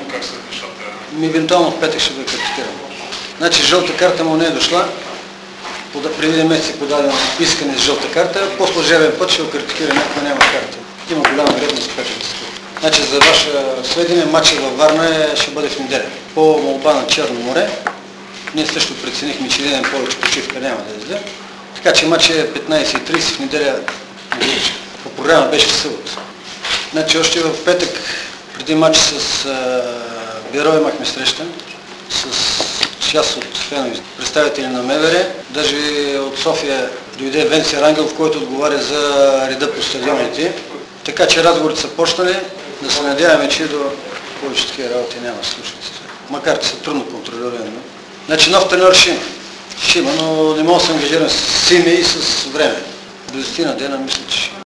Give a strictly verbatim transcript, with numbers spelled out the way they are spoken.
как са нещата? Евентуално в петък ще бъде картотекиран. Значи жълта карта му не е дошла. Преди един месец е подадено искане с жълта карта, по служебен път ще окартотекира някаква няма карта. Има голяма вероятност в петък. Значи за ваше сведение, матчът във Варна е, ще бъде в неделя. По молба на Черно море, ние също преценихме, че един ден повече почивка няма да изде. Така че матчът е петнайсет и трийсет в неделя. По програма беше в събота. Значи още в петък, преди матч с а, Бюро имахме среща с част от фенове, представители на МВР. Даже от София дойде Венци Рангелов, който отговаря за реда по стадионите. Така че разговорите са почнали. Да се надяваме, че до повече такива работи няма да случват. Макар че са трудно контролирани. Значи нов треньор ще има. Ще има, но не мога да се ангажирам с име и с време. До десетина дена мисля, че